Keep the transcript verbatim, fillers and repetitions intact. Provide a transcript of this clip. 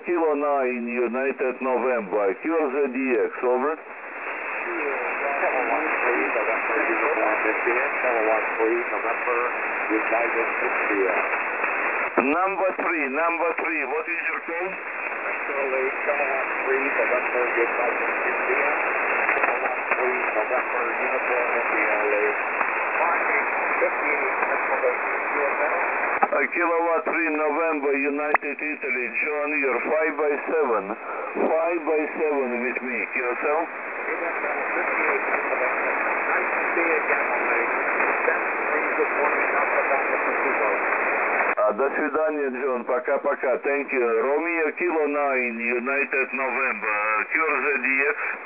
Kilo nine, United November, Cure Z D X, over. Level one, three, November, Uniform India. Level one, three, November, United India. Number three, number three, what is your code? Actually, Level one, three, November, United India. Level one, three, November, Uniform India, lead. Marking fifty-eight, Pennsylvania, U S L. Uh, Kilowatt three, November, United Italy, John, you're five by seven. five by seven with me, Q S L. U S L fifty-eight, Pennsylvania. Nice to see you again, O'May. Send three, good morning, Alpha Delta Pacifico. А, до свидания, Джон, пока-пока, thank you. Romeo Kilo nine, United November, Cure Z D X.